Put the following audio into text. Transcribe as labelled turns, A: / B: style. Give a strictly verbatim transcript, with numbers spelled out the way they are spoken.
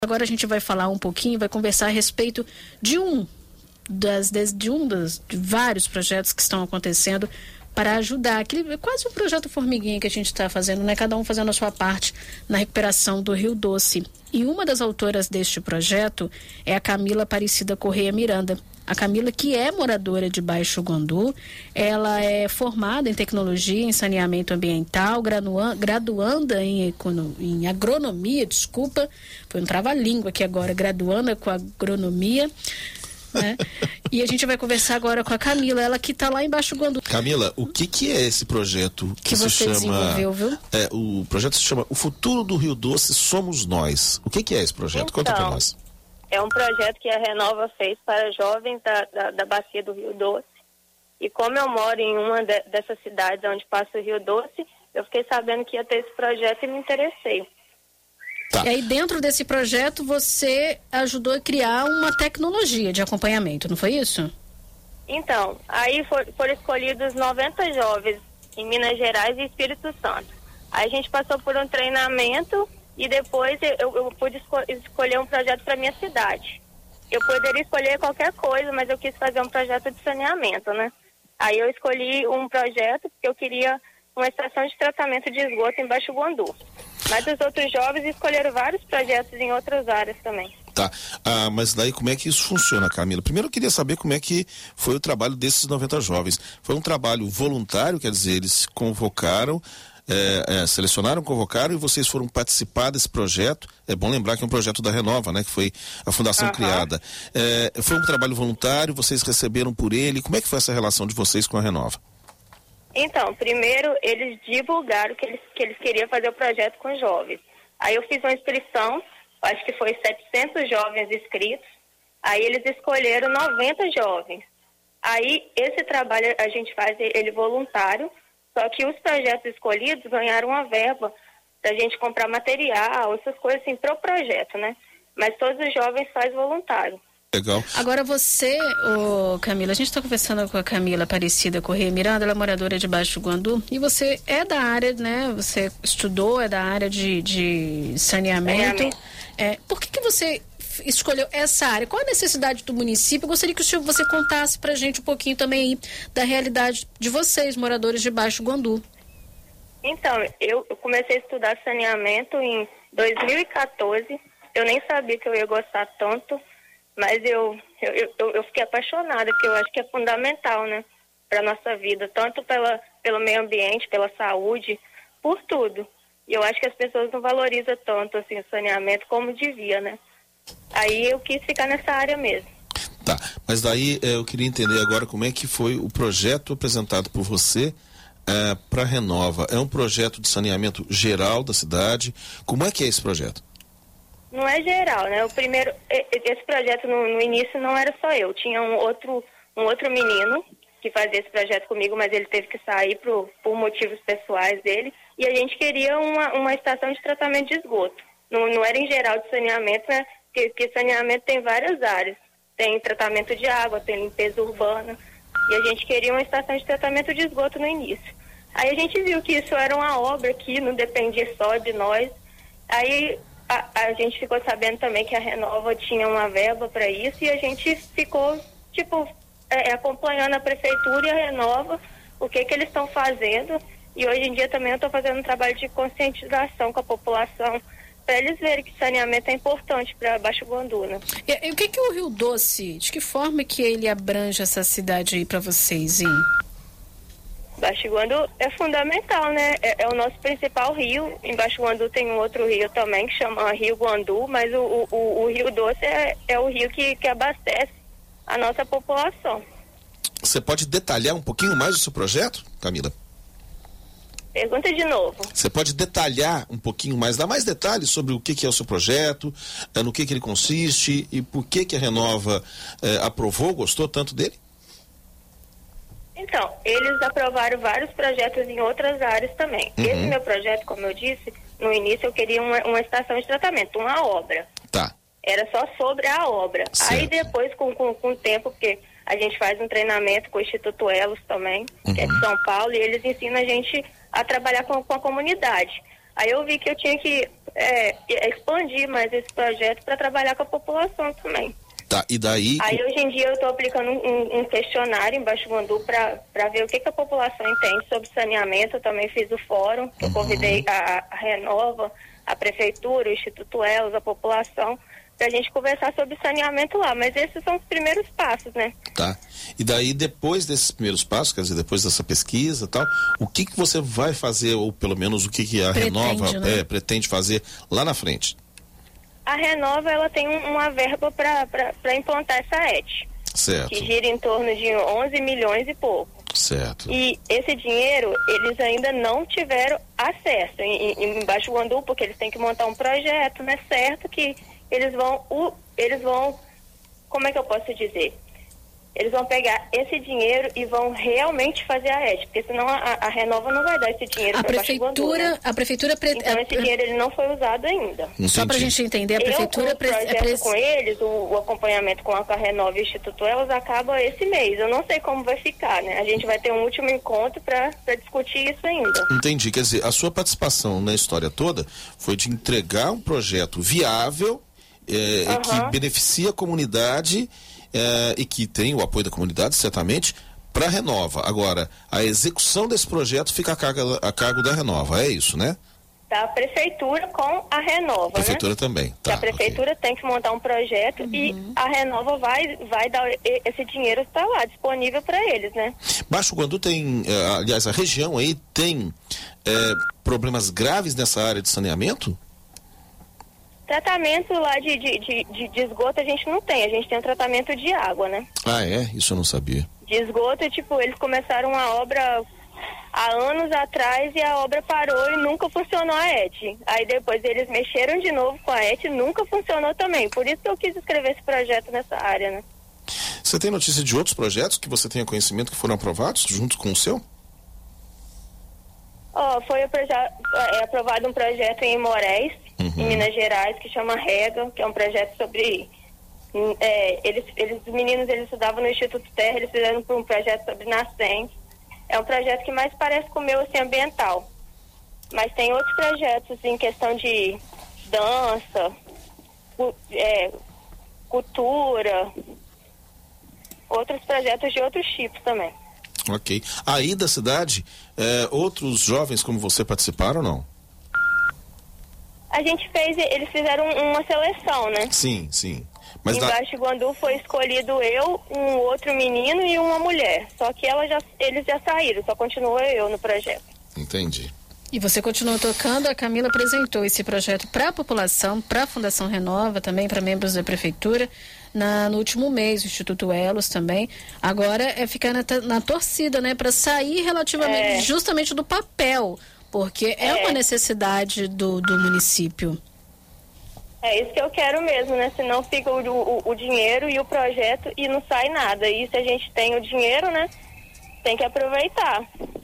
A: Agora a gente vai falar um pouquinho, vai conversar a respeito de um das, de um dos de vários projetos que estão acontecendo para ajudar, aquele, quase um projeto formiguinha que a gente está fazendo, né? Cada um fazendo a sua parte na recuperação do Rio Doce. E uma das autoras deste projeto é a Camila Aparecida Correia Miranda. A Camila, que é moradora de Baixo Guandu, ela é formada em tecnologia, em saneamento ambiental, gradua, graduanda em, econo, em agronomia, desculpa, foi um trava-língua aqui agora, graduanda com agronomia, né? E a gente vai conversar agora com a Camila, ela que está lá em Baixo Guandu.
B: Camila, o que que é esse projeto que,
A: que
B: se
A: você
B: chama...
A: desenvolveu, viu?
B: É, o projeto se chama O Futuro do Rio Doce Somos Nós. O que que é esse projeto?
C: Então,
B: Conta para nós.
C: É um projeto que a Renova fez para jovens da, da, da bacia do Rio Doce. E como eu moro em uma de, dessas cidades onde passa o Rio Doce, eu fiquei sabendo que ia ter esse projeto e me interessei.
B: Tá.
A: E aí dentro desse projeto você ajudou a criar uma tecnologia de acompanhamento, não foi isso? Então,
C: aí for, foram escolhidos noventa jovens em Minas Gerais e Espírito Santo. Aí a gente passou por um treinamento e depois eu, eu pude esco- escolher um projeto para minha cidade. Eu poderia escolher qualquer coisa, mas eu quis fazer um projeto de saneamento, né? Aí eu escolhi um projeto porque eu queria uma estação de tratamento de esgoto em Baixo Guandu. Mas os outros jovens escolheram vários projetos em outras áreas também.
B: Tá, ah, mas daí como é que isso funciona, Camila? Primeiro eu queria saber como é que foi o trabalho desses noventa jovens. Foi um trabalho voluntário, quer dizer, eles convocaram, é, é, selecionaram, convocaram e vocês foram participar desse projeto. É bom lembrar que é um projeto da Renova, né? Que foi a fundação
C: Uhum.
B: criada. É, foi um trabalho voluntário, vocês receberam por ele. Como é que foi essa relação de vocês com a Renova?
C: Então, primeiro eles divulgaram que eles, que eles queriam fazer o projeto com jovens. Aí eu fiz uma inscrição, acho que foi setecentos jovens inscritos, aí eles escolheram noventa jovens. Aí esse trabalho a gente faz ele voluntário, só que os projetos escolhidos ganharam uma verba da gente comprar material, essas coisas assim, pro projeto, né? Mas todos os jovens fazem voluntário.
B: Legal.
A: Agora você, ô Camila, a gente está conversando com a Camila Aparecida Correia Miranda, ela é moradora de Baixo Guandu, e você é da área, né? Você estudou, é da área de, de saneamento.
C: saneamento.
A: É, por que que você escolheu essa área? Qual a necessidade do município? Eu gostaria que o senhor, você contasse pra gente um pouquinho também aí da realidade de vocês, moradores de Baixo Guandu.
C: Então, eu, eu comecei a estudar saneamento em dois mil e quatorze, eu nem sabia que eu ia gostar tanto, mas eu, eu, eu, eu fiquei apaixonada, porque eu acho que é fundamental, né, para nossa vida, tanto pela, pelo meio ambiente, pela saúde, por tudo. E eu acho que as pessoas não valorizam tanto assim, o saneamento como devia, né? Aí eu quis ficar nessa área mesmo.
B: Tá, mas daí eh, eu queria entender agora como é que foi o projeto apresentado por você eh, para a Renova. É um projeto de saneamento geral da cidade? Como é que é esse projeto?
C: Não é geral, né? O primeiro, esse projeto no, no início não era só eu, tinha um outro, um outro menino que fazia esse projeto comigo, mas ele teve que sair pro, por motivos pessoais dele, e a gente queria uma, uma estação de tratamento de esgoto. Não, não era em geral de saneamento, né? Porque, porque saneamento tem várias áreas. Tem tratamento de água, tem limpeza urbana, e a gente queria uma estação de tratamento de esgoto no início. Aí a gente viu que isso era uma obra que não dependia só de nós, aí A, a gente ficou sabendo também que a Renova tinha uma verba para isso e a gente ficou, tipo, é, acompanhando a prefeitura e a Renova, o que que eles estão fazendo. E hoje em dia também eu estou fazendo um trabalho de conscientização com a população, para eles verem que saneamento é importante para Baixo Guandu, né?
A: E, e o que que o Rio Doce, de que forma que ele abrange essa cidade aí para vocês, hein?
C: Baixo Guandu é fundamental, né? É, é o nosso principal rio. Em Baixo Guandu tem um outro rio também que chama Rio Guandu, mas o, o, o Rio Doce é, é o rio que, que abastece a nossa população.
B: Você pode detalhar um pouquinho mais o seu projeto, Camila?
C: Pergunta de novo.
B: Você pode detalhar um pouquinho mais, dar mais detalhes sobre o que, que é o seu projeto, é, no que, que ele consiste e por que, que a Renova é, aprovou, gostou tanto dele?
C: Então, eles aprovaram vários projetos em outras áreas também.
B: Uhum.
C: Esse meu projeto, como eu disse, no início eu queria uma, uma estação de tratamento, uma obra.
B: Tá.
C: Era só sobre a obra.
B: Certo.
C: Aí depois, com, com, com o tempo, porque a gente faz um treinamento com o Instituto Elos também, uhum. que é de São Paulo, e eles ensinam a gente a trabalhar com, com a comunidade. Aí eu vi que eu tinha que é, expandir mais esse projeto para trabalhar com a população também.
B: Tá, e daí...
C: Aí hoje em dia eu estou aplicando um, um questionário em Baixo Guandu para ver o que, que a população entende sobre saneamento. Eu também fiz o fórum, que eu convidei a, a Renova, a Prefeitura, o Instituto Elos, a população, para a gente conversar sobre saneamento lá. Mas esses são os primeiros passos, né?
B: Tá. E daí, depois desses primeiros passos, quer dizer, depois dessa pesquisa e tal, o que que você vai fazer, ou pelo menos o que que a pretende, Renova né? é, pretende fazer lá na frente?
C: A Renova, ela tem um, uma verba para implantar essa E T.
B: Certo.
C: Que gira em torno de onze milhões e pouco.
B: Certo.
C: E esse dinheiro, eles ainda não tiveram acesso em, em, em Baixo Guandu, porque eles têm que montar um projeto, né? Certo que eles vão, o, eles vão, como é que eu posso dizer? Eles vão pegar esse dinheiro e vão realmente fazer a E T, porque senão a, a Renova não vai dar esse dinheiro para Baixo Guandu, né?
A: A prefeitura... Pre...
C: Então esse dinheiro ele não foi usado ainda.
A: Entendi. Só para a gente entender, a prefeitura...
C: Eu, com o projeto pre... com eles, o, o acompanhamento com a, com a Renova e o Instituto Elas acaba esse mês. Eu não sei como vai ficar, né? A gente vai ter um último encontro para discutir isso ainda.
B: Entendi. Quer dizer, a sua participação na história toda foi de entregar um projeto viável, é, uhum. que beneficia a comunidade... É, e que tem o apoio da comunidade, certamente, para a Renova. Agora, a execução desse projeto fica a cargo, a cargo da Renova, é isso, né?
C: Da prefeitura com a Renova,
B: a prefeitura
C: né?
B: também. Tá,
C: a prefeitura okay. tem que montar um projeto uhum. e a Renova vai, vai dar esse dinheiro, está lá, disponível para eles, né?
B: Baixo Guandu tem, aliás, a região aí tem é, problemas graves nessa área de saneamento?
C: Tratamento lá de, de, de, de esgoto a gente não tem, a gente tem um tratamento de água, né?
B: Ah, é? Isso eu não sabia.
C: De esgoto, tipo, eles começaram a obra há anos atrás e a obra parou e nunca funcionou a E T. Aí depois eles mexeram de novo com a E T e nunca funcionou também. Por isso que eu quis escrever esse projeto nessa área, né?
B: Você tem notícia de outros projetos que você tenha conhecimento que foram aprovados junto com o seu?
C: Ó, oh, foi é, aprovado um projeto em Moraes, uhum. em Minas Gerais, que chama Rega, que é um projeto sobre... É, eles, eles, os meninos, eles estudavam no Instituto Terra, eles fizeram um projeto sobre nascentes. É um projeto que mais parece com o meu, assim, ambiental. Mas tem outros projetos em questão de dança, cu, é, cultura, outros projetos de outros tipos também.
B: Ok. Aí da cidade, é, outros jovens como você participaram ou não?
C: A gente fez, eles fizeram uma seleção, né?
B: Sim, sim. Mas
C: em
B: da...
C: Baixo Guandu foi escolhido eu, um outro menino e uma mulher. Só que ela já, eles já saíram, só continuou eu no projeto.
B: Entendi.
A: E você continuou tocando, a Camila apresentou esse projeto para a população, para a Fundação Renova, também para membros da Prefeitura, na, no último mês, o Instituto Elos também. Agora é ficar na, na torcida, né, para sair relativamente é. justamente do papel, porque é, é uma necessidade do, do município.
C: É isso que eu quero mesmo, né? Senão fica o, o, o dinheiro e o projeto e não sai nada. E se a gente tem o dinheiro, né, tem que aproveitar.